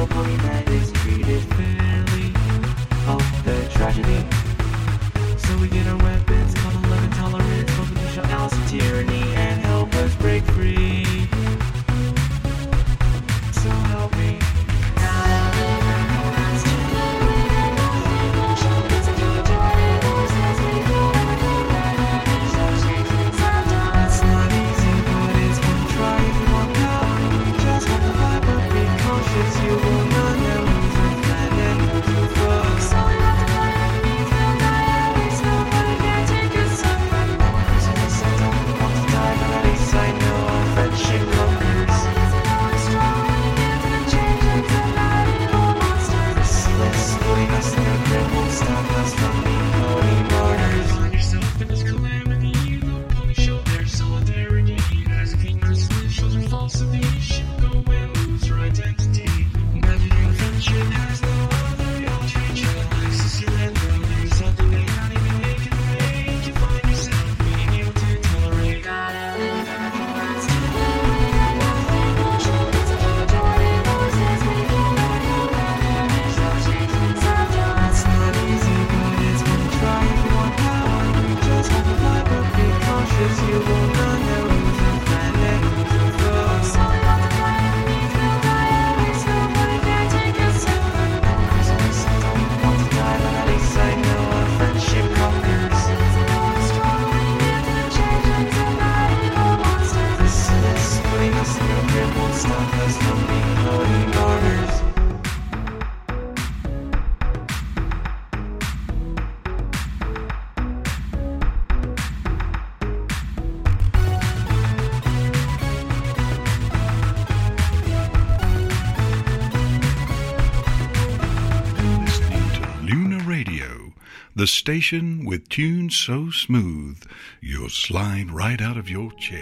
nobody that is treated fairly. Oh, the tragedy. So we get our weapons, called love and tolerance, hope to show else tyranny and help us break free. So help me. It's not easy, but it's worth trying. If you want power, you just have to fight, but be cautious. You will not know who's your friend and who's your foe. So you have to fight underneath the diaries. Nobody can take us somewhere. Yes, I don't want to die, but at least I know our friendship conquers. Putting us in a grip won't stop us from being holy martyrs. Find yourself in this calamity. The police show their solidarity. As kingdoms live, shows their falsity. Ship go and lose your identity. Imagine your friendship has no other. You'll change your lives to surrender. There's something they not even make it make. You find yourself being able to tolerate. Gotta live in a world to It's not easy, but it's worth trying. If you want power, you just have to fight, but be cautious. You will not know who's your friend and who's your foe. So you have to fight underneath the diaries. Nobody can take us somewhere. Yes, I don't want to die, but at least I know our friendship conquers. This putting us in a grip won't stop us from being holy martyrs. Listening to Luna Radio, the station with tunes so smooth you'll slide right out of your chair.